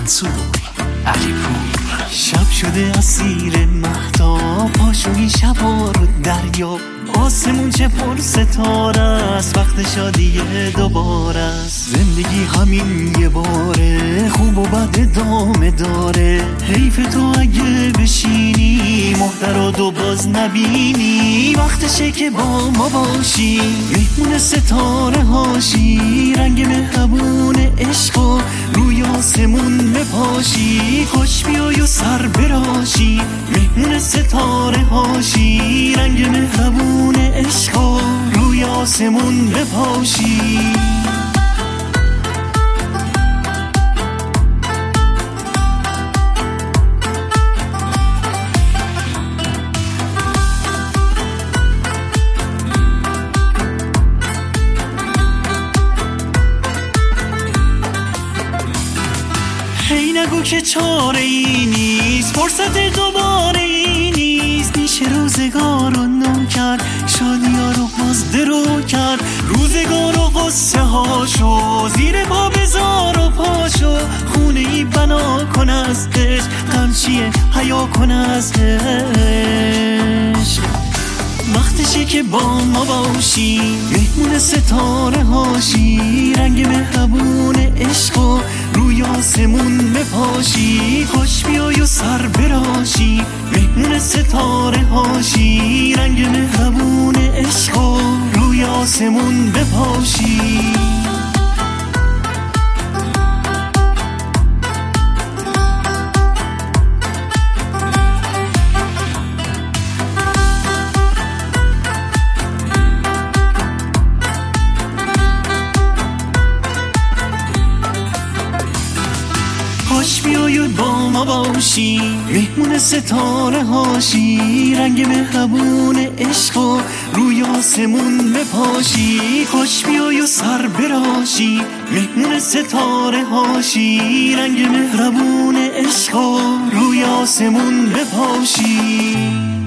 منصور علیپور. شب شده اسیر مهتاب، پاشو این شبا رو دریا، آسمون چه پر ستاره است، وقت شادی دوباره است. زندگی همین یه باره، خوب و بد ادامه داره، حیف تو اگه بشینی محترادو باز نبینی. وقتشه که با ما باشی، مهمون ستاره هاشی، رنگ مهربون عشقو روی آسمون بپاشی. خوش بیای و سر براشی، مهمون ستاره هاشی، رنگ مهربون عشقو روی آسمون بپاشی. هی نگو که چاره ای نیست، فرصت دوباره ای نیست. میشه روزگار رو نو کرد، شادی ها رو باز درو کرد. روزگار رو قصه هاشو زیر پا بذار و پاشو، خونه ای بنا کن از عشق، غمچیه حیا کن از عشق. وقتشه که با ما باشی، مهمون ستاره هاشی، رنگ مهربون عشقو روی آسمون بپاشی. خوش بیای و سر براشی، مهمون ستاره هاشی، رنگ مهربون عشقو روی آسمون بپاشی. خوش بیای و با ما باشی، مهمون ستاره هاشی، رنگ مهربون عشقو روی آسمون بپاشی. خوش بیای و سر براشی، مهمون ستاره هاشی، رنگ مهربون عشقو روی آسمون بپاشی.